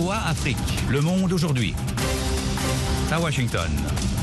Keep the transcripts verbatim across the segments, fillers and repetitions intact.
O A Afrique, le monde aujourd'hui. À Washington.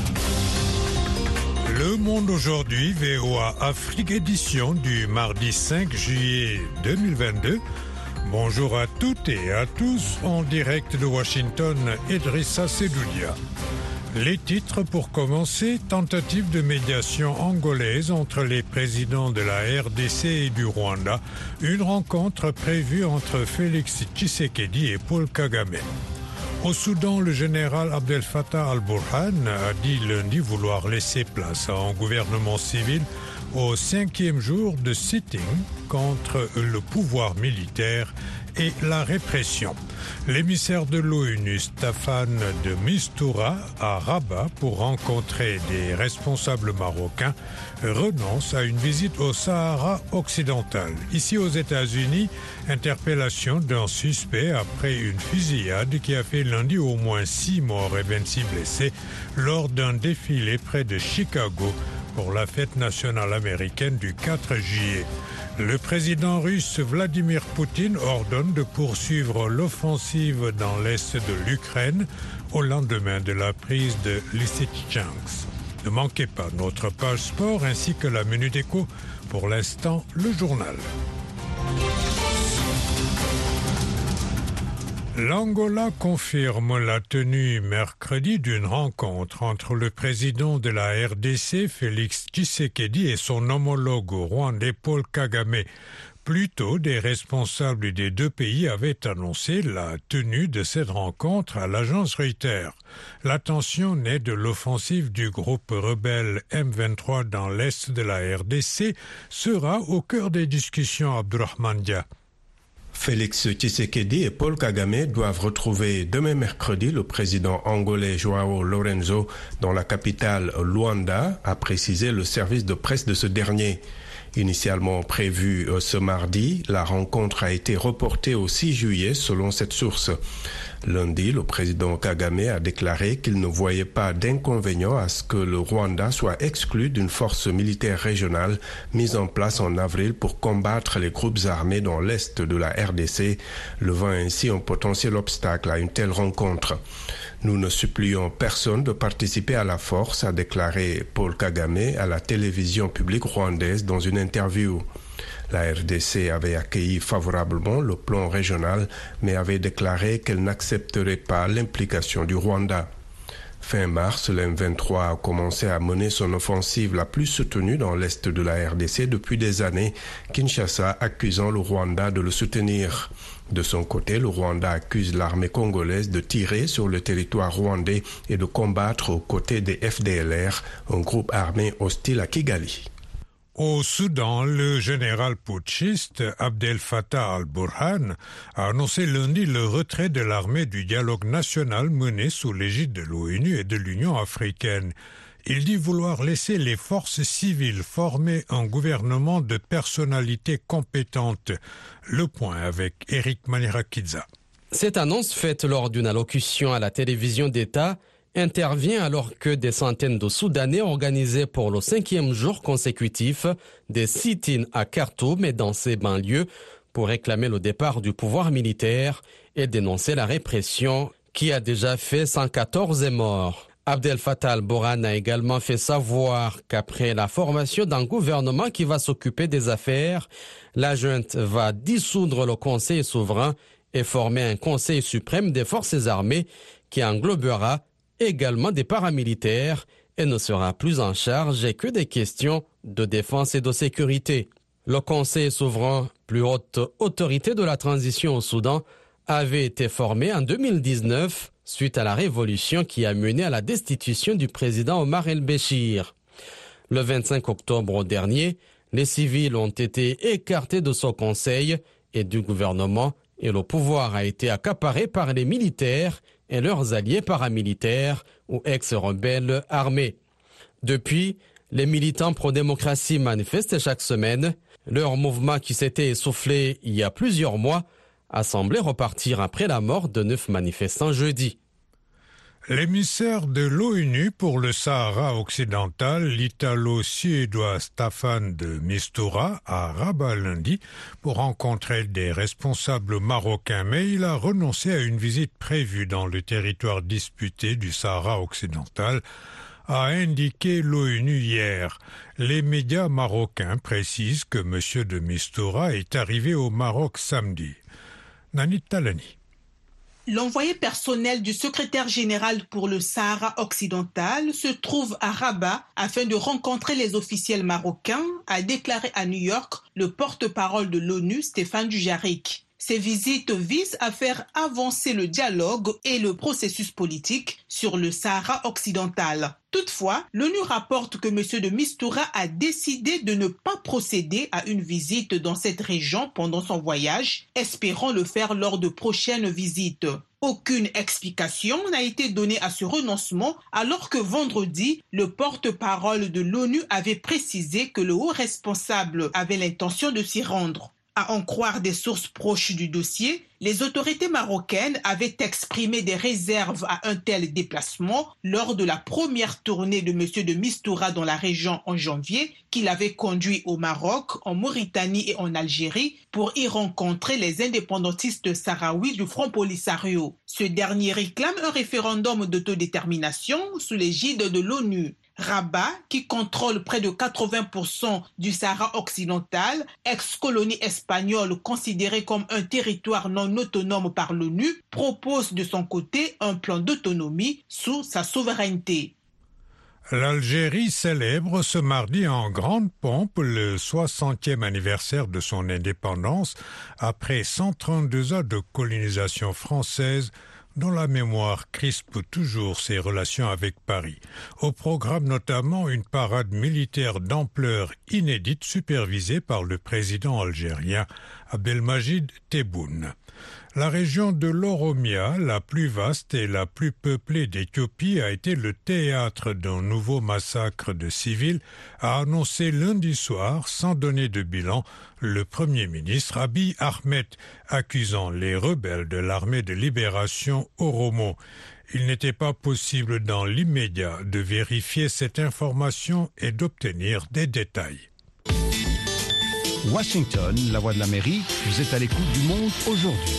Le Monde aujourd'hui, V O A Afrique édition du mardi cinq juillet deux mille vingt-deux. Bonjour à toutes et à tous, en direct de Washington, Idrissa Sedoudia. Les titres pour commencer, tentative de médiation angolaise entre les présidents de la R D C et du Rwanda, une rencontre prévue entre Félix Tshisekedi et Paul Kagame. Au Soudan, le général Abdel Fattah al-Burhan a dit lundi vouloir laisser place à un gouvernement civil au cinquième jour de sitting contre le pouvoir militaire et la répression. L'émissaire de l'ONU, Staffan de Mistura, à Rabat pour rencontrer des responsables marocains, renonce à une visite au Sahara occidental. Ici aux États-Unis, interpellation d'un suspect après une fusillade qui a fait lundi au moins six morts et vingt-six blessés lors d'un défilé près de Chicago pour la fête nationale américaine du quatre juillet. Le président russe Vladimir Poutine ordonne de poursuivre l'offensive dans l'est de l'Ukraine au lendemain de la prise de Lysychansk. Ne manquez pas notre page sport ainsi que la Minute Éco. Pour l'instant, le journal. L'Angola confirme la tenue mercredi d'une rencontre entre le président de la R D C, Félix Tshisekedi, et son homologue rwandais, Paul Kagame. Plus tôt, des responsables des deux pays avaient annoncé la tenue de cette rencontre à l'agence Reuters. La tension naît de l'offensive du groupe rebelle M vingt-trois dans l'est de la R D C sera au cœur des discussions. Abdourahmane Dia. Félix Tshisekedi et Paul Kagame doivent retrouver demain mercredi le président angolais João Lourenço dans la capitale Luanda, a précisé le service de presse de ce dernier. Initialement prévue ce mardi, la rencontre a été reportée au six juillet selon cette source. Lundi, le président Kagame a déclaré qu'il ne voyait pas d'inconvénient à ce que le Rwanda soit exclu d'une force militaire régionale mise en place en avril pour combattre les groupes armés dans l'est de la R D C, levant ainsi un potentiel obstacle à une telle rencontre. Nous ne supplions personne de participer à la force, a déclaré Paul Kagame à la télévision publique rwandaise dans une interview. La R D C avait accueilli favorablement le plan régional, mais avait déclaré qu'elle n'accepterait pas l'implication du Rwanda. Fin mars, le M vingt-trois a commencé à mener son offensive la plus soutenue dans l'est de la R D C depuis des années, Kinshasa accusant le Rwanda de le soutenir. De son côté, le Rwanda accuse l'armée congolaise de tirer sur le territoire rwandais et de combattre aux côtés des F D L R, un groupe armé hostile à Kigali. Au Soudan, le général putschiste Abdel Fattah al-Burhan a annoncé lundi le retrait de l'armée du dialogue national mené sous l'égide de l'ONU et de l'Union africaine. Il dit vouloir laisser les forces civiles former un gouvernement de personnalités compétentes. Le point avec Eric Manirakidza. Cette annonce faite lors d'une allocution à la télévision d'État intervient alors que des centaines de Soudanais organisaient pour le cinquième jour consécutif des sit-ins à Khartoum et dans ses banlieues pour réclamer le départ du pouvoir militaire et dénoncer la répression qui a déjà fait cent quatorze morts. Abdel Fattah al-Burhan a également fait savoir qu'après la formation d'un gouvernement qui va s'occuper des affaires, la junte va dissoudre le Conseil souverain et former un Conseil suprême des forces armées qui englobera également des paramilitaires et ne sera plus en charge que des questions de défense et de sécurité. Le Conseil souverain, plus haute autorité de la transition au Soudan, avait été formé en deux mille dix-neuf suite à la révolution qui a mené à la destitution du président Omar el-Béchir. Le vingt-cinq octobre dernier, les civils ont été écartés de ce conseil et du gouvernement et le pouvoir a été accaparé par les militaires et leurs alliés paramilitaires ou ex-rebelles armés. Depuis, les militants pro-démocratie manifestent chaque semaine. Leur mouvement qui s'était essoufflé il y a plusieurs mois a semblé repartir après la mort de neuf manifestants jeudi. L'émissaire de l'ONU pour le Sahara occidental, l'italo-suédois Staffan de Mistura, à Rabat lundi pour rencontrer des responsables marocains, mais il a renoncé à une visite prévue dans le territoire disputé du Sahara occidental, a indiqué l'ONU hier. Les médias marocains précisent que M. de Mistura est arrivé au Maroc samedi. Nanit Talani. L'envoyé personnel du secrétaire général pour le Sahara occidental se trouve à Rabat afin de rencontrer les officiels marocains, a déclaré à New York le porte-parole de l'ONU, Stéphane Dujarric. Ces visites visent à faire avancer le dialogue et le processus politique sur le Sahara occidental. Toutefois, l'ONU rapporte que M. de Mistura a décidé de ne pas procéder à une visite dans cette région pendant son voyage, espérant le faire lors de prochaines visites. Aucune explication n'a été donnée à ce renoncement, alors que vendredi, le porte-parole de l'ONU avait précisé que le haut responsable avait l'intention de s'y rendre. À en croire des sources proches du dossier, les autorités marocaines avaient exprimé des réserves à un tel déplacement lors de la première tournée de M. de Mistura dans la région en janvier, qu'il avait conduit au Maroc, en Mauritanie et en Algérie pour y rencontrer les indépendantistes sahraouis du Front Polisario. Ce dernier réclame un référendum d'autodétermination sous l'égide de l'ONU. Rabat, qui contrôle près de quatre-vingts pour cent du Sahara occidental, ex-colonie espagnole considérée comme un territoire non autonome par l'ONU, propose de son côté un plan d'autonomie sous sa souveraineté. L'Algérie célèbre ce mardi en grande pompe le soixantième anniversaire de son indépendance après cent trente-deux ans de colonisation française, dont la mémoire crispe toujours ses relations avec Paris. Au programme notamment une parade militaire d'ampleur inédite supervisée par le président algérien Abdelmajid Tebboune. La région de l'Oromia, la plus vaste et la plus peuplée d'Éthiopie, a été le théâtre d'un nouveau massacre de civils, a annoncé lundi soir, sans donner de bilan, le Premier ministre Abiy Ahmed, accusant les rebelles de l'armée de libération Oromo. Il n'était pas possible dans l'immédiat de vérifier cette information et d'obtenir des détails. Washington, la voix de l'Amérique, vous êtes à l'écoute du monde aujourd'hui.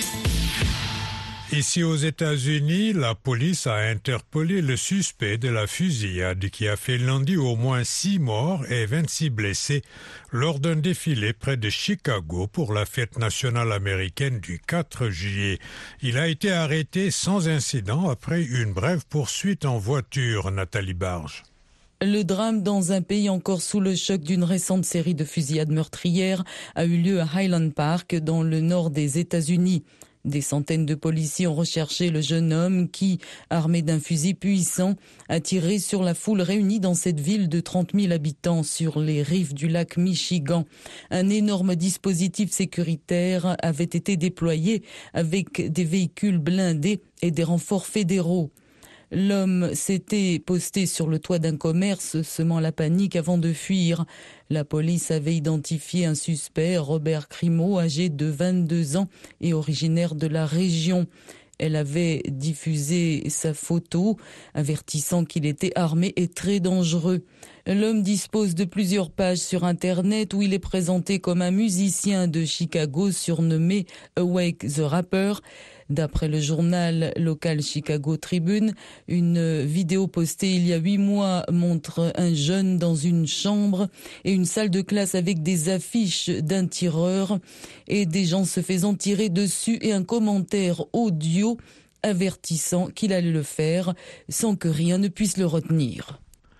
Ici aux États-Unis, la police a interpellé le suspect de la fusillade qui a fait lundi au moins six morts et vingt-six blessés lors d'un défilé près de Chicago pour la fête nationale américaine du quatre juillet. Il a été arrêté sans incident après une brève poursuite en voiture, Nathalie Barge. Le drame dans un pays encore sous le choc d'une récente série de fusillades meurtrières a eu lieu à Highland Park, dans le nord des États-Unis. Des centaines de policiers ont recherché le jeune homme qui, armé d'un fusil puissant, a tiré sur la foule réunie dans cette ville de trente mille habitants sur les rives du lac Michigan. Un énorme dispositif sécuritaire avait été déployé avec des véhicules blindés et des renforts fédéraux. L'homme s'était posté sur le toit d'un commerce, semant la panique avant de fuir. La police avait identifié un suspect, Robert Crimo, âgé de vingt-deux ans et originaire de la région. Elle avait diffusé sa photo, avertissant qu'il était armé et très dangereux. L'homme dispose de plusieurs pages sur Internet où il est présenté comme un musicien de Chicago surnommé Awake the Rapper. D'après le journal local Chicago Tribune, une vidéo postée il y a huit mois montre un jeune dans une chambre et une salle de classe avec des affiches d'un tireur et des gens se faisant tirer dessus et un commentaire audio avertissant qu'il allait le faire sans que rien ne puisse le retenir.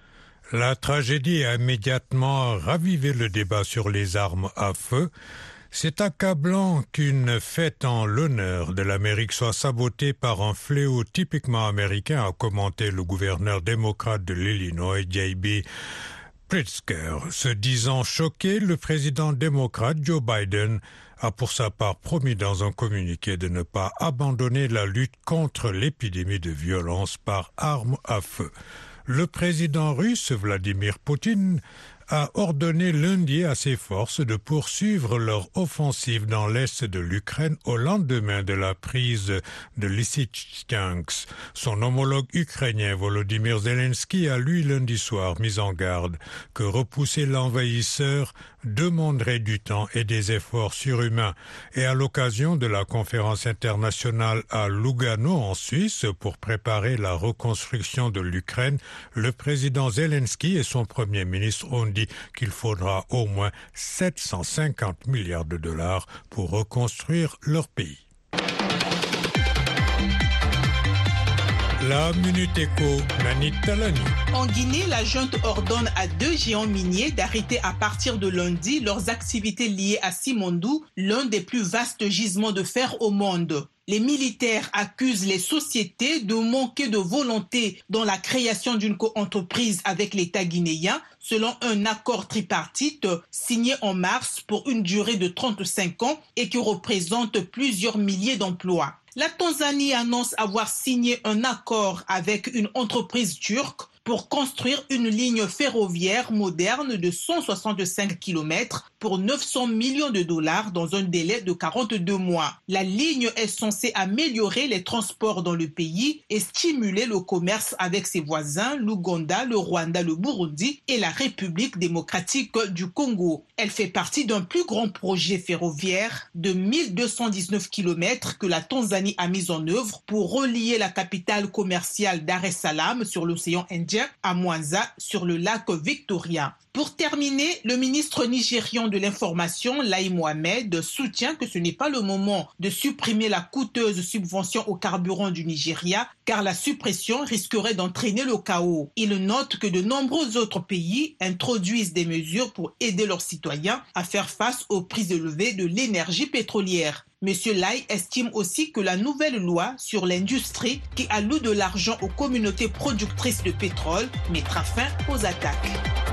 La tragédie a immédiatement ravivé le débat sur les armes à feu. C'est accablant qu'une fête en l'honneur de l'Amérique soit sabotée par un fléau typiquement américain, a commenté le gouverneur démocrate de l'Illinois, J B Pritzker. Se disant choqué, le président démocrate Joe Biden a pour sa part promis dans un communiqué de ne pas abandonner la lutte contre l'épidémie de violence par armes à feu. Le président russe Vladimir Poutine a ordonné lundi à ses forces de poursuivre leur offensive dans l'est de l'Ukraine au lendemain de la prise de Lysychansk. Son homologue ukrainien Volodymyr Zelensky a lui lundi soir mis en garde que repousser l'envahisseur demanderait du temps et des efforts surhumains. Et à l'occasion de la conférence internationale à Lugano en Suisse pour préparer la reconstruction de l'Ukraine, le président Zelensky et son premier ministre ont dit qu'il faudra au moins sept cent cinquante milliards de dollars pour reconstruire leur pays. La Minute Éco, Nanit Talani. En Guinée, la junte ordonne à deux géants miniers d'arrêter à partir de lundi leurs activités liées à Simandou, l'un des plus vastes gisements de fer au monde. Les militaires accusent les sociétés de manquer de volonté dans la création d'une coentreprise avec l'État guinéen, selon un accord tripartite signé en mars pour une durée de trente-cinq ans et qui représente plusieurs milliers d'emplois. La Tanzanie annonce avoir signé un accord avec une entreprise turque pour construire une ligne ferroviaire moderne de cent soixante-cinq kilomètres pour neuf cents millions de dollars dans un délai de quarante-deux mois. La ligne est censée améliorer les transports dans le pays et stimuler le commerce avec ses voisins, l'Ouganda, le Rwanda, le Burundi et la République démocratique du Congo. Elle fait partie d'un plus grand projet ferroviaire de mille deux cent dix-neuf kilomètres que la Tanzanie a mis en œuvre pour relier la capitale commerciale Dar es Salaam sur l'océan Indien à Mwanza sur le lac Victoria. Pour terminer, le ministre nigérian de l'information, Lai Mohamed, soutient que ce n'est pas le moment de supprimer la coûteuse subvention au carburant du Nigeria, car la suppression risquerait d'entraîner le chaos. Il note que de nombreux autres pays introduisent des mesures pour aider leurs citoyens à faire face aux prix élevés de l'énergie pétrolière. Monsieur Lai estime aussi que la nouvelle loi sur l'industrie qui alloue de l'argent aux communautés productrices de pétrole mettra fin aux attaques.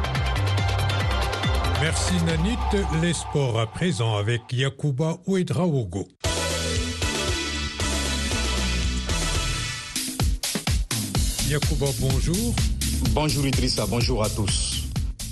Merci Nanit. Les sports à présent avec Yacouba Ouedraogo. Yacouba, bonjour. Bonjour Idrissa, bonjour à tous.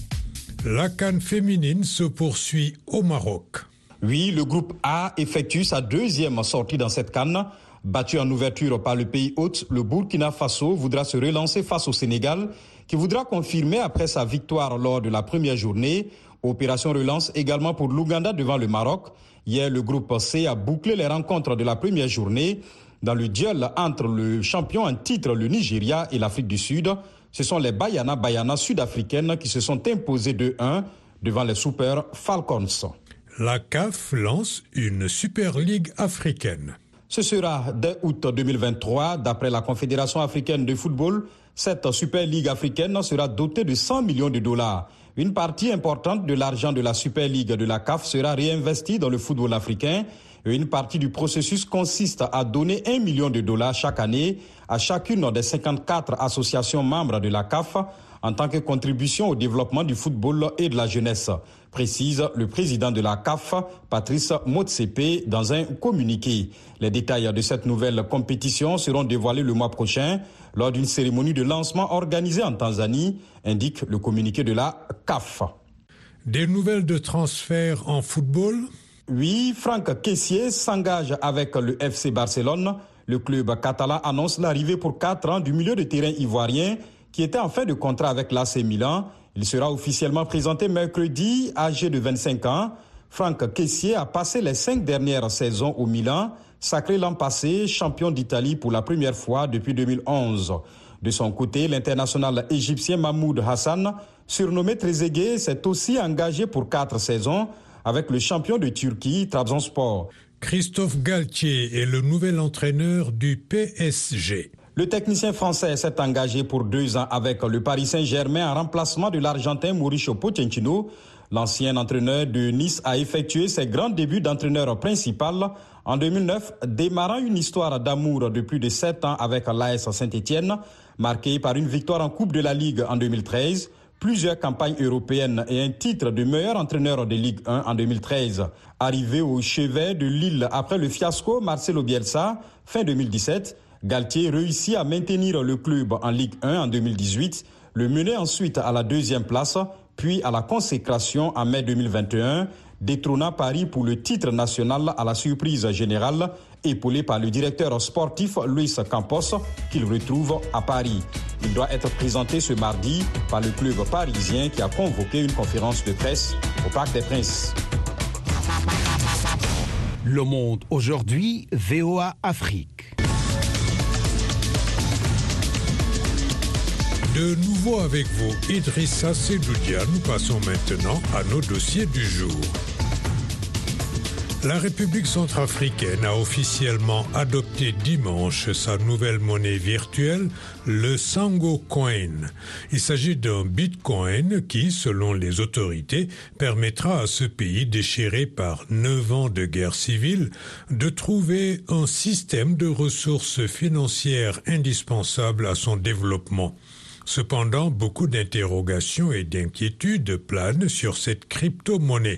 La CAN féminine se poursuit au Maroc. Oui, le groupe A effectue sa deuxième sortie dans cette CAN. Battu en ouverture par le pays hôte, le Burkina Faso voudra se relancer face au Sénégal, qui voudra confirmer après sa victoire lors de la première journée. Opération relance également pour l'Ouganda devant le Maroc. Hier, le groupe C a bouclé les rencontres de la première journée. Dans le duel entre le champion en titre, le Nigeria, et l'Afrique du Sud, ce sont les Bayana Bayana sud-africaines qui se sont imposées deux un devant les Super Falcons. La C A F lance une Super Ligue africaine. Ce sera dès août deux mille vingt-trois. D'après la Confédération africaine de football, cette Super Ligue africaine sera dotée de cent millions de dollars. Une partie importante de l'argent de la Super Ligue de la C A F sera réinvestie dans le football africain. Et une partie du processus consiste à donner un million de dollars chaque année à chacune des cinquante-quatre associations membres de la C A F en tant que contribution au développement du football et de la jeunesse, précise le président de la C A F, Patrice Motsepe, dans un communiqué. Les détails de cette nouvelle compétition seront dévoilés le mois prochain lors d'une cérémonie de lancement organisée en Tanzanie, indique le communiqué de la C A F. Des nouvelles de transfert en football ? Oui, Franck Kessié s'engage avec le F C Barcelone. Le club catalan annonce l'arrivée pour quatre ans du milieu de terrain ivoirien qui était en fin de contrat avec l'A C Milan. Il sera officiellement présenté mercredi, âgé de vingt-cinq ans. Franck Kessié a passé les cinq dernières saisons au Milan, sacré l'an passé champion d'Italie pour la première fois depuis deux mille onze. De son côté, l'international égyptien Mahmoud Hassan, surnommé Trezeguet, s'est aussi engagé pour quatre saisons avec le champion de Turquie, Trabzonspor. Christophe Galtier est le nouvel entraîneur du P S G. Le technicien français s'est engagé pour deux ans avec le Paris Saint-Germain en remplacement de l'Argentin Mauricio Pochettino. L'ancien entraîneur de Nice a effectué ses grands débuts d'entraîneur principal en deux mille neuf, démarrant une histoire d'amour de plus de sept ans avec l'A S Saint-Étienne, marquée par une victoire en Coupe de la Ligue en deux mille treize, plusieurs campagnes européennes et un titre de meilleur entraîneur de Ligue un en deux mille treize. Arrivé au chevet de Lille après le fiasco Marcelo Bielsa, fin deux mille dix-sept, Galtier réussit à maintenir le club en Ligue un en deux mille dix-huit, le mener ensuite à la deuxième place, puis à la consécration en mai deux mille vingt et un, détrôna Paris pour le titre national à la surprise générale, épaulé par le directeur sportif Luis Campos, qu'il retrouve à Paris. Il doit être présenté ce mardi par le club parisien qui a convoqué une conférence de presse au Parc des Princes. Le Monde aujourd'hui, V O A Afrique. De nouveau avec vous, Idrissa Sedoudia. Nous passons maintenant à nos dossiers du jour. La République centrafricaine a officiellement adopté dimanche sa nouvelle monnaie virtuelle, le Sango Coin. Il s'agit d'un bitcoin qui, selon les autorités, permettra à ce pays déchiré par neuf ans de guerre civile de trouver un système de ressources financières indispensable à son développement. Cependant, beaucoup d'interrogations et d'inquiétudes planent sur cette crypto-monnaie.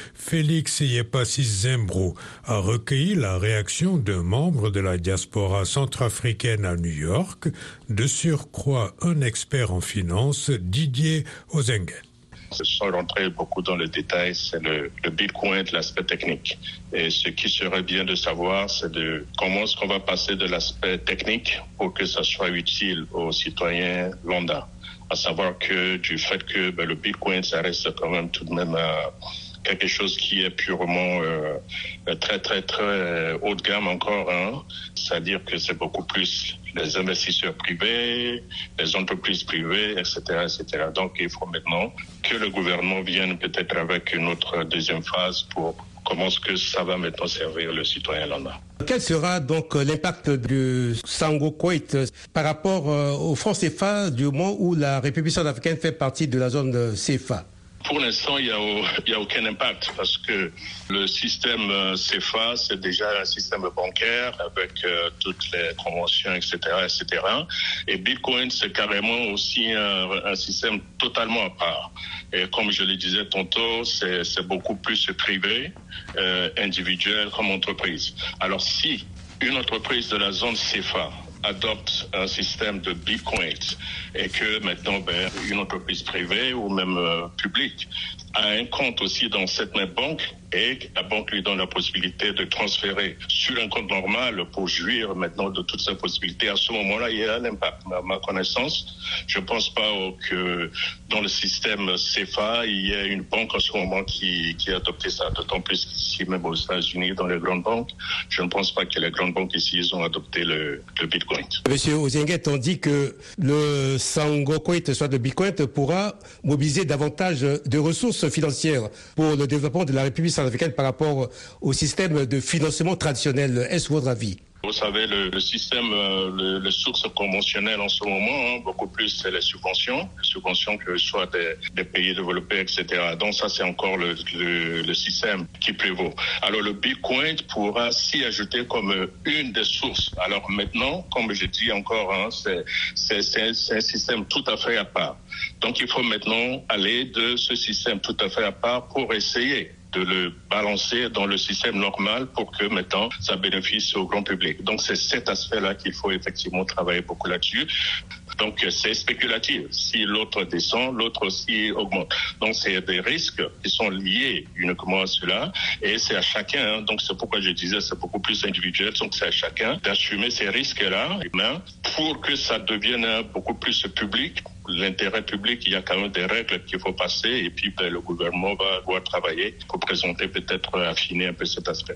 Félix Yepassis Zembro a recueilli la réaction d'un membre de la diaspora centrafricaine à New York, de surcroît un expert en finance, Didier Ozenguet. Sans rentrer beaucoup dans les détails, c'est le, le bitcoin de l'aspect technique. Et ce qui serait bien de savoir, c'est de comment est-ce qu'on va passer de l'aspect technique pour que ça soit utile aux citoyens lambda. À savoir que du fait que ben, le bitcoin, ça reste quand même tout de même euh, quelque chose qui est purement euh, très très très haut de gamme encore. Hein. C'est-à-dire que c'est beaucoup plus les investisseurs privés, les entreprises privées, et cetera, et cetera. Donc, il faut maintenant que le gouvernement vienne peut-être avec une autre deuxième phase pour comment est-ce que ça va maintenant servir le citoyen lambda. Quel sera donc l'impact du Sango Coin par rapport au franc C F A du moment où la République centrafricaine fait partie de la zone C F A? Pour l'instant, il n'y a, a aucun impact parce que le système C F A, c'est déjà un système bancaire avec euh, toutes les conventions, et cetera, et cetera. Et Bitcoin, c'est carrément aussi un, un système totalement à part. Et comme je le disais tantôt, c'est, c'est beaucoup plus privé, euh, individuel comme entreprise. Alors, si une entreprise de la zone C F A adopte un système de bitcoin et que maintenant ben, une entreprise privée ou même euh, publique a un compte aussi dans cette même banque et la banque lui donne la possibilité de transférer sur un compte normal pour jouir maintenant de toutes ces possibilités. À ce moment-là, il y a l'impact. À ma connaissance, je ne pense pas que dans le système C F A, il y ait une banque en ce moment qui, qui a adopté ça. D'autant plus qu'ici, même aux États-Unis, dans les grandes banques, je ne pense pas que les grandes banques ici ils ont adopté le, le Bitcoin. Monsieur Ozenguet, on dit que le Sango Coin, soit le Bitcoin, pourra mobiliser davantage de ressources financières pour le développement de la République centrafricaine par rapport au système de financement traditionnel. Est-ce votre avis? Vous savez, le, le système, euh, le, les sources conventionnelles en ce moment, hein, beaucoup plus, c'est les subventions, les subventions que ce soit des, des pays développés, et cetera. Donc ça, c'est encore le, le, le système qui prévaut. Alors le Bitcoin pourra s'y ajouter comme une des sources. Alors maintenant, comme je dis encore, hein, c'est, c'est, c'est, c'est un système tout à fait à part. Donc il faut maintenant aller de ce système tout à fait à part pour essayer de le balancer dans le système normal pour que maintenant ça bénéficie au grand public. Donc c'est cet aspect-là qu'il faut effectivement travailler beaucoup là-dessus. Donc c'est spéculatif. Si l'autre descend, l'autre aussi augmente. Donc c'est des risques qui sont liés uniquement à cela et c'est à chacun. Hein. Donc c'est pourquoi je disais c'est beaucoup plus individuel. Donc c'est à chacun d'assumer ces risques-là pour que ça devienne beaucoup plus public. L'intérêt public, il y a quand même des règles qu'il faut passer et puis ben, le gouvernement va devoir travailler pour présenter peut-être affiner un peu cet aspect.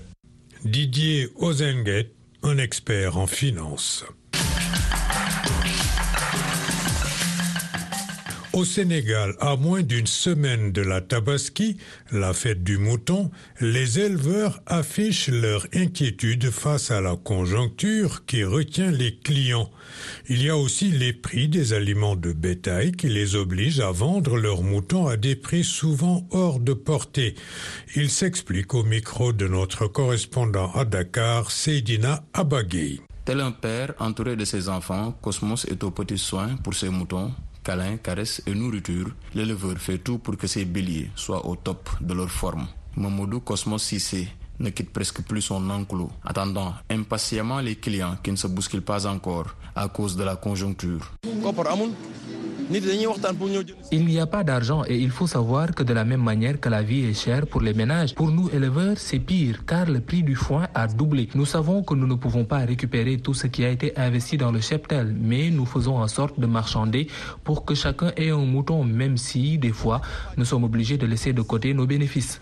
Didier Ozenguet, un expert en finance. Au Sénégal, à moins d'une semaine de la Tabaski, la fête du mouton, les éleveurs affichent leur inquiétude face à la conjoncture qui retient les clients. Il y a aussi les prix des aliments de bétail qui les obligent à vendre leurs moutons à des prix souvent hors de portée. Il s'explique au micro de notre correspondant à Dakar, Seydina Abagui. Tel un père entouré de ses enfants, Cosmos est aux petits soins pour ses moutons. Câlins, caresses et nourriture, l'éleveur fait tout pour que ses béliers soient au top de leur forme. Mamadou Cosmos Sissé ne quitte presque plus son enclos, attendant impatiemment les clients qui ne se bousculent pas encore à cause de la conjoncture. Il n'y a pas d'argent et il faut savoir que de la même manière que la vie est chère pour les ménages, pour nous éleveurs, c'est pire car le prix du foin a doublé. Nous savons que nous ne pouvons pas récupérer tout ce qui a été investi dans le cheptel, mais nous faisons en sorte de marchander pour que chacun ait un mouton, même si, des fois, nous sommes obligés de laisser de côté nos bénéfices.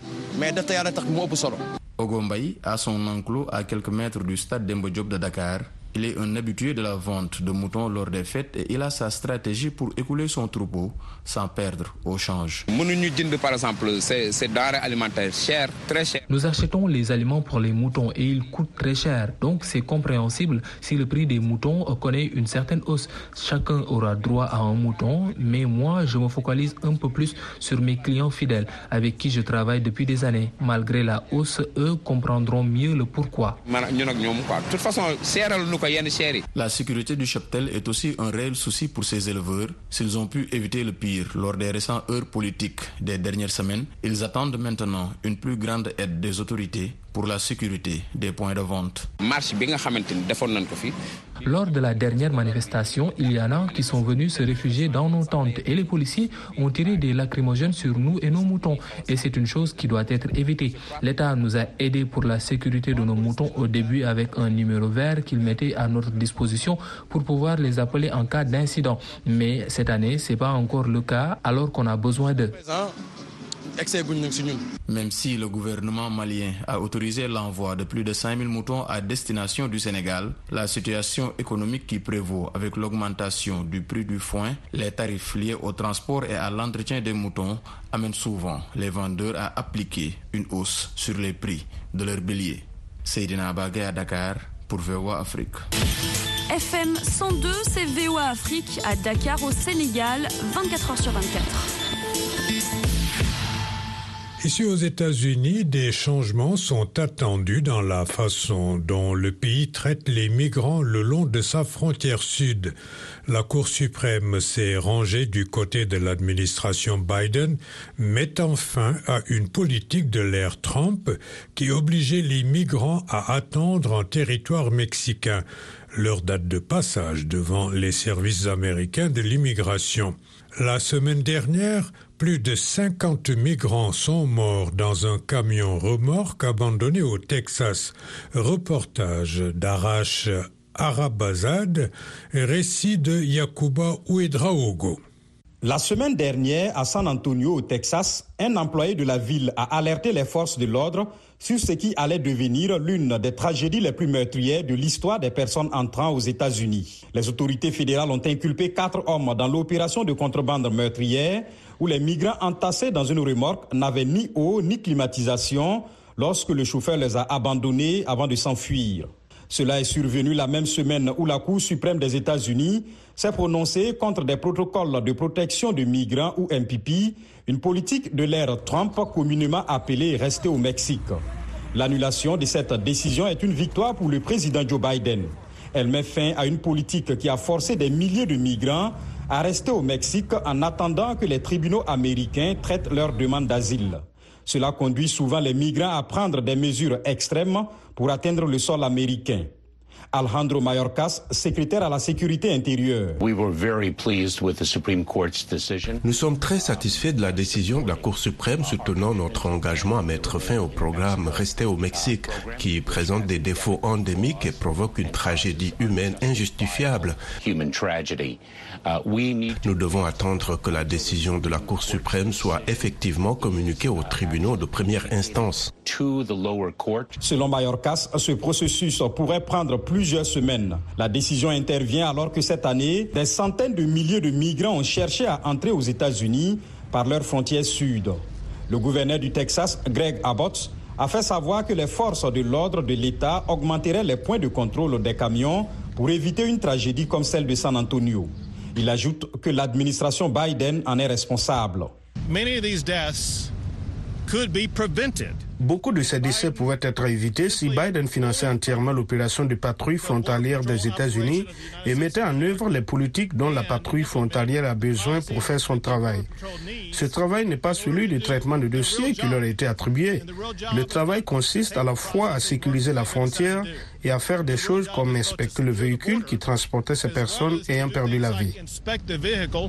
Ogombaï a son enclos à quelques mètres du stade Demba Diop de Dakar. Il est un habitué de la vente de moutons lors des fêtes et il a sa stratégie pour écouler son troupeau sans perdre au change. Par exemple, ces, ces denrées alimentaires chères, très chères. Nous achetons les aliments pour les moutons et ils coûtent très cher. Donc c'est compréhensible si le prix des moutons connaît une certaine hausse. Chacun aura droit à un mouton, mais moi je me focalise un peu plus sur mes clients fidèles avec qui je travaille depuis des années. Malgré la hausse, eux comprendront mieux le pourquoi. De toute façon, la sécurité du cheptel est aussi un réel souci pour ces éleveurs. S'ils ont pu éviter le pire lors des récentes heures politiques des dernières semaines, ils attendent maintenant une plus grande aide des autorités pour la sécurité des points de vente. Lors de la dernière manifestation, il y en a qui sont venus se réfugier dans nos tentes et les policiers ont tiré des lacrymogènes sur nous et nos moutons. Et c'est une chose qui doit être évitée. L'État nous a aidés pour la sécurité de nos moutons au début avec un numéro vert qu'il mettait à notre disposition pour pouvoir les appeler en cas d'incident. Mais cette année, ce n'est pas encore le cas alors qu'on a besoin d'eux. Même si le gouvernement malien a autorisé l'envoi de plus de cinq mille moutons à destination du Sénégal, la situation économique qui prévaut avec l'augmentation du prix du foin, les tarifs liés au transport et à l'entretien des moutons amènent souvent les vendeurs à appliquer une hausse sur les prix de leurs béliers. Seydina Bagay à Dakar pour V O A Afrique. F M cent deux, c'est V O A Afrique à Dakar au Sénégal, vingt-quatre heures sur vingt-quatre. Ici aux États-Unis, des changements sont attendus dans la façon dont le pays traite les migrants le long de sa frontière sud. La Cour suprême s'est rangée du côté de l'administration Biden, mettant fin à une politique de l'ère Trump qui obligeait les migrants à attendre en territoire mexicain leur date de passage devant les services américains de l'immigration. La semaine dernière, plus de cinquante migrants sont morts dans un camion remorque abandonné au Texas. Reportage d'Arash Arabazad, récit de Yacouba Ouedraogo. La semaine dernière, à San Antonio, au Texas, un employé de la ville a alerté les forces de l'ordre sur ce qui allait devenir l'une des tragédies les plus meurtrières de l'histoire des personnes entrant aux États-Unis. Les autorités fédérales ont inculpé quatre hommes dans l'opération de contrebande meurtrière où les migrants entassés dans une remorque n'avaient ni eau ni climatisation lorsque le chauffeur les a abandonnés avant de s'enfuir. Cela est survenu la même semaine où la Cour suprême des États-Unis s'est prononcée contre des protocoles de protection de migrants ou M P P, une politique de l'ère Trump communément appelée « rester au Mexique ». L'annulation de cette décision est une victoire pour le président Joe Biden. Elle met fin à une politique qui a forcé des milliers de migrants à rester au Mexique en attendant que les tribunaux américains traitent leurs demandes d'asile. Cela conduit souvent les migrants à prendre des mesures extrêmes pour atteindre le sol américain. Alejandro Mayorkas, secrétaire à la sécurité intérieure. Nous sommes très satisfaits de la décision de la Cour suprême soutenant notre engagement à mettre fin au programme Rester au Mexique, qui présente des défauts endémiques et provoque une tragédie humaine injustifiable. Nous devons attendre que la décision de la Cour suprême soit effectivement communiquée aux tribunaux de première instance. Selon Mayorkas, ce processus pourrait prendre plusieurs semaines. La décision intervient alors que cette année, des centaines de milliers de migrants ont cherché à entrer aux États-Unis par leur frontière sud. Le gouverneur du Texas, Greg Abbott, a fait savoir que les forces de l'ordre de l'État augmenteraient les points de contrôle des camions pour éviter une tragédie comme celle de San Antonio. Il ajoute que l'administration Biden en est responsable. Many of these deaths could be prevented. Beaucoup de ces décès pouvaient être évités si Biden finançait entièrement l'opération de patrouille frontalière des États-Unis et mettait en œuvre les politiques dont la patrouille frontalière a besoin pour faire son travail. Ce travail n'est pas celui du traitement de dossiers qui leur a été attribué. Le travail consiste à la fois à sécuriser la frontière et à faire des choses comme inspecter le véhicule qui transportait ces personnes ayant perdu la vie.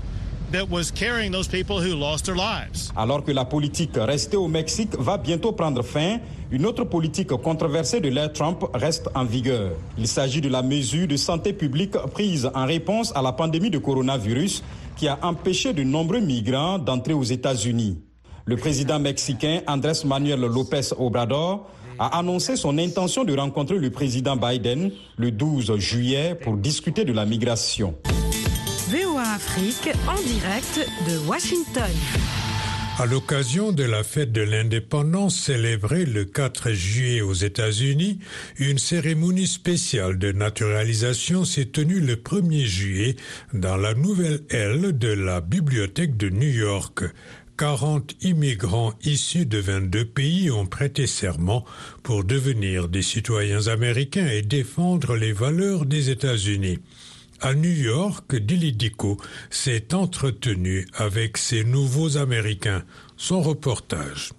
that was carrying those people who lost their lives. Alors que la politique restée au Mexique va bientôt prendre fin, une autre politique controversée de l'ère Trump reste en vigueur. Il s'agit de la mesure de santé publique prise en réponse à la pandémie de coronavirus qui a empêché de nombreux migrants d'entrer aux États-Unis. Le président mexicain Andrés Manuel López Obrador a annoncé son intention de rencontrer le président Biden le douze juillet pour discuter de la migration. V O A Afrique en direct de Washington. À l'occasion de la fête de l'indépendance célébrée le quatre juillet aux États-Unis, une cérémonie spéciale de naturalisation s'est tenue le premier juillet dans la nouvelle aile de la Bibliothèque de New York. quarante immigrants issus de vingt-deux pays ont prêté serment pour devenir des citoyens américains et défendre les valeurs des États-Unis. À New York, Dili Diko s'est entretenu avec ces nouveaux Américains. Son reportage.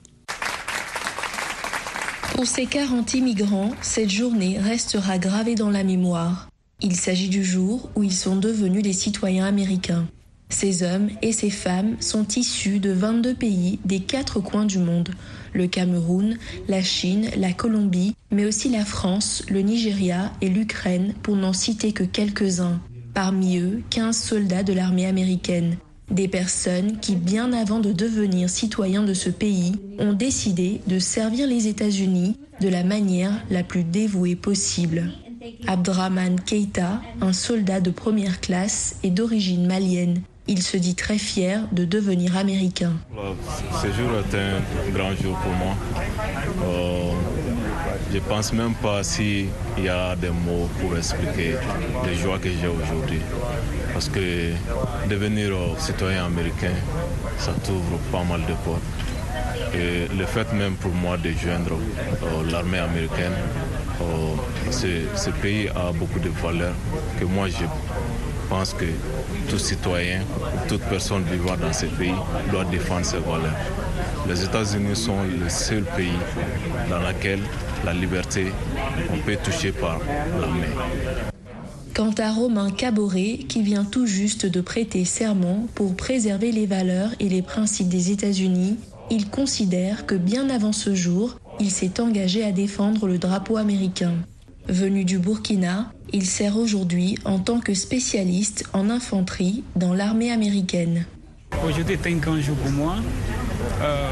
Pour ces quarante immigrants, cette journée restera gravée dans la mémoire. Il s'agit du jour où ils sont devenus des citoyens américains. Ces hommes et ces femmes sont issus de vingt-deux pays des quatre coins du monde. Le Cameroun, la Chine, la Colombie, mais aussi la France, le Nigeria et l'Ukraine, pour n'en citer que quelques-uns. Parmi eux, quinze soldats de l'armée américaine. Des personnes qui, bien avant de devenir citoyens de ce pays, ont décidé de servir les États-Unis de la manière la plus dévouée possible. Abdrahman Keïta, un soldat de première classe, est d'origine malienne. Il se dit très fier de devenir américain. Ce jour est un grand jour pour moi. Euh, je ne pense même pas s'il y a des mots pour expliquer les joies que j'ai aujourd'hui. Parce que devenir citoyen américain, ça t'ouvre pas mal de portes. Et le fait même pour moi de joindre euh, l'armée américaine, euh, ce, ce pays a beaucoup de valeurs que moi je pense que tout citoyen, toute personne vivant dans ce pays doit défendre ses valeurs. Les États-Unis sont le seul pays dans lequel la liberté, on peut toucher par la main. Quant à Romain Caboret, qui vient tout juste de prêter serment pour préserver les valeurs et les principes des États-Unis, il considère que bien avant ce jour, il s'est engagé à défendre le drapeau américain. Venu du Burkina, il sert aujourd'hui en tant que spécialiste en infanterie dans l'armée américaine. Aujourd'hui est un grand jour pour moi. Euh,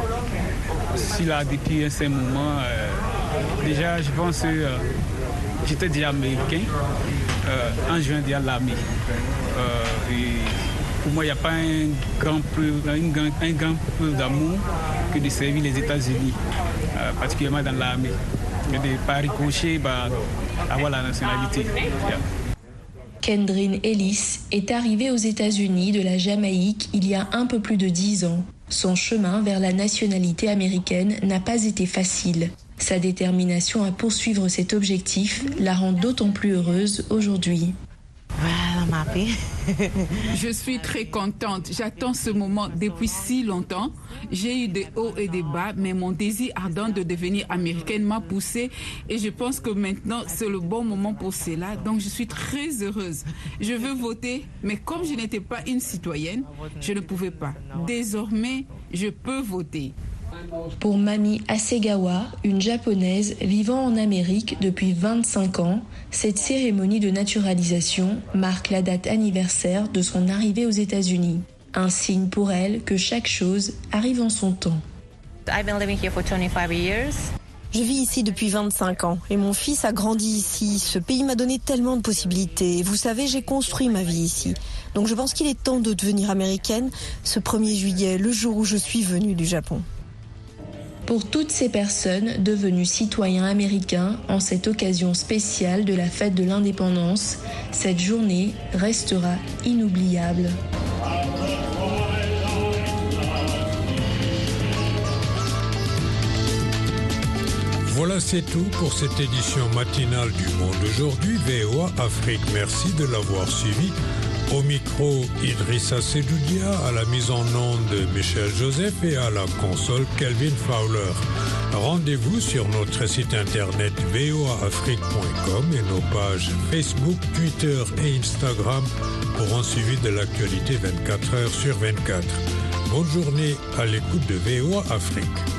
si là, depuis un certain moment, euh, déjà, je pense que euh, j'étais déjà américain euh, en juin de l'armée. Euh, Pour moi, il n'y a pas un grand preuve, un grand, un grand preuve d'amour que de servir les États-Unis, euh, particulièrement dans l'armée. De ne pas ricocher, bah, avoir la nationalité. Yeah. Kendrin Ellis est arrivé aux États-Unis de la Jamaïque il y a un peu plus de dix ans. Son chemin vers la nationalité américaine n'a pas été facile. Sa détermination à poursuivre cet objectif la rend d'autant plus heureuse aujourd'hui. Je suis très contente. J'attends ce moment depuis si longtemps. J'ai eu des hauts et des bas, mais mon désir ardent de devenir américaine m'a poussée et je pense que maintenant c'est le bon moment pour cela. Donc je suis très heureuse. Je veux voter, mais comme je n'étais pas une citoyenne, je ne pouvais pas. Désormais, je peux voter. Pour Mami Hasegawa, une japonaise vivant en Amérique depuis vingt-cinq ans, cette cérémonie de naturalisation marque la date anniversaire de son arrivée aux États-Unis. Un signe pour elle que chaque chose arrive en son temps. Je vis ici depuis vingt-cinq ans et mon fils a grandi ici. Ce pays m'a donné tellement de possibilités. Vous savez, j'ai construit ma vie ici. Donc je pense qu'il est temps de devenir américaine ce premier juillet, le jour où je suis venue du Japon. Pour toutes ces personnes devenues citoyens américains en cette occasion spéciale de la fête de l'indépendance, cette journée restera inoubliable. Voilà, c'est tout pour cette édition matinale du Monde aujourd'hui. V O A Afrique, merci de l'avoir suivi. Au micro, Idrissa Sedoudia, à la mise en onde Michel Joseph et à la console Kelvin Fowler. Rendez-vous sur notre site internet v o a afrique point com et nos pages Facebook, Twitter et Instagram pour un suivi de l'actualité vingt-quatre heures sur vingt-quatre. Bonne journée à l'écoute de V O A Afrique.